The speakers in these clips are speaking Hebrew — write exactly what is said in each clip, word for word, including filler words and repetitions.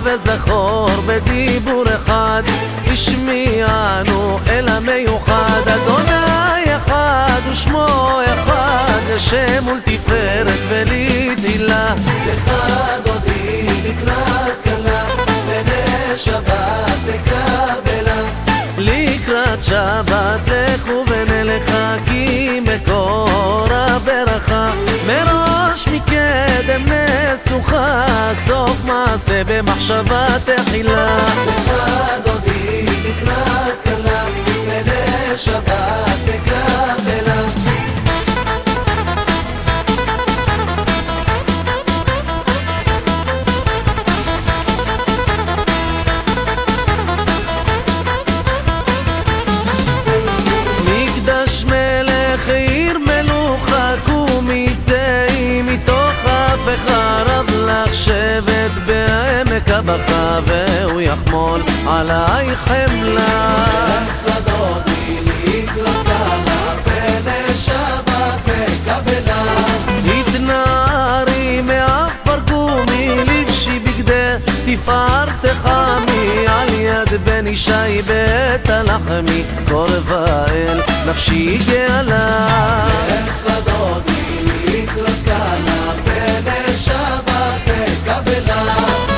וזכור בדיבור אחד, השמיענו אל המיוחד. אדוני אחד ושמו אחד, לשם ולתפארת ולתהילה. לך דודי לקראת כלה, בני שבת תקבלה. לקראת שבת לכו ונלך, כי מקור הברכה. מראש מקדם נסוכה, סוף מעשה במחשבה תחילה. לך דודי לקראת כלה, בני שבת תקבלה. שבט בעמק הבכה, והוא יחמול עלייך חמלה. לך דודי לקראת כלה, בני שבת תקבלה. התנערי מעפר קומי, לבשי בגדי תפארתך עמי. על יד בן ישי בית הלחמי, קורבה אל נפשי גאלה. לך דודי לקראת כלה, בני שבת תקבלה.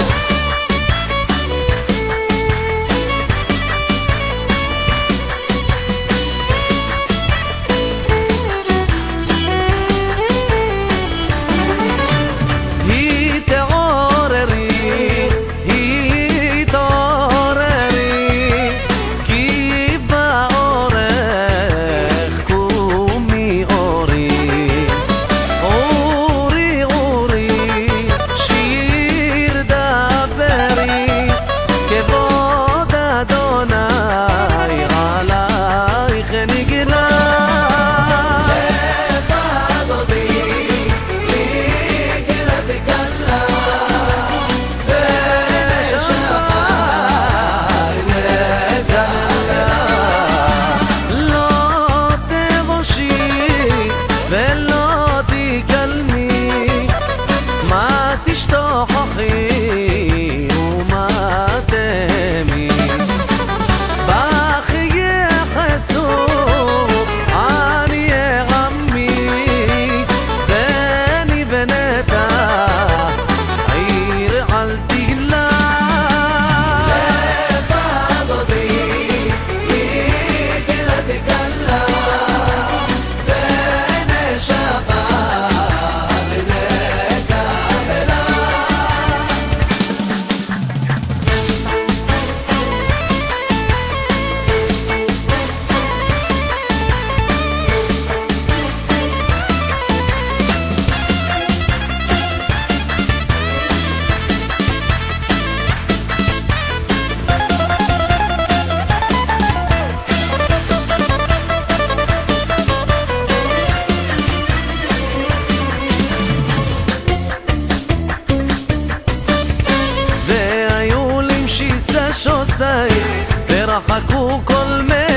ורחקו כל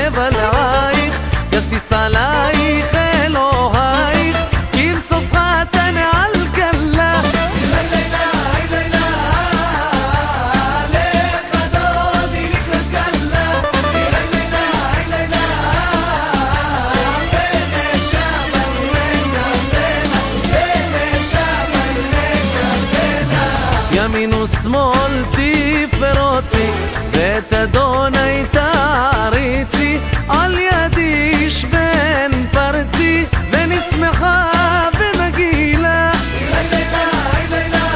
מבלעייך, יסיס עלייך אלוהייך, כמסוס חתן על כלה. לילה לילה לך דודי לקראת כלה, לילה לילה בני שבת נקבלה, בני שבת נקבלה. ימין ושמאל תפרוצי, ואת אדוני תעריצי. על ידי איש בן פרצי, ונשמחה ונגילה. לילה לילה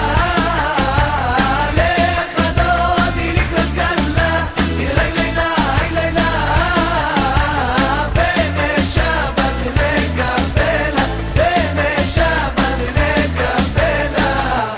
לך דודי לקראת כלה, לילה לילה בני שבת נקבלה, בני שבת נקבלה.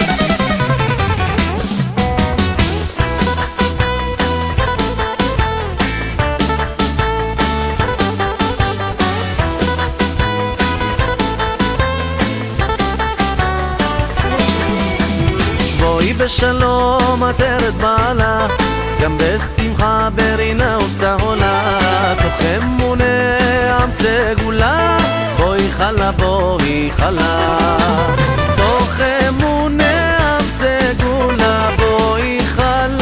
בואי בשלום עטרת בעלה, גם בשמחה ברינה וצהולה. תוך אמונה עם סגולה, בואי חלה בואי חלה. תוך אמונה עם סגולה, בואי חלה.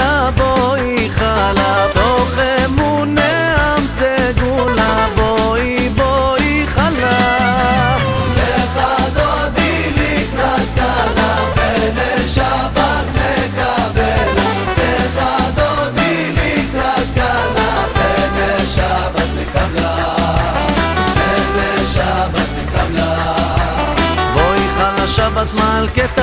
מלכת